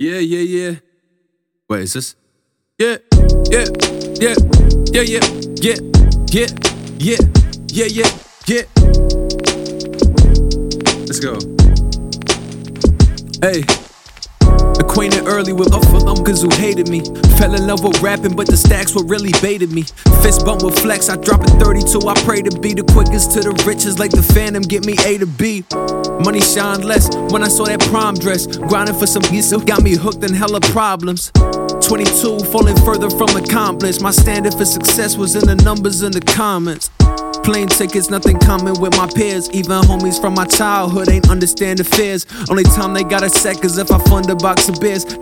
Yeah, yeah, yeah. Wait, is this? Yeah, yeah, yeah, yeah, yeah, yeah, yeah, yeah, yeah, yeah, yeah. Let's go. Hey. Acquainted early with both of them cause who hated me. Fell in love with rapping, but the stacks were really baited me. Fist bump with flex, I drop it 32. I pray to be the quickest to the riches, like the Phantom, get me A to B. Money shine less when I saw that prom dress. Grinding for some geese, got me hooked in hella problems. 22, falling further from accomplished. My standard for success was in the numbers in the comments. Plane tickets, nothing common with my peers. Even homies from my childhood ain't understand the fears. Only time they got a sec is if I fund a box of beers.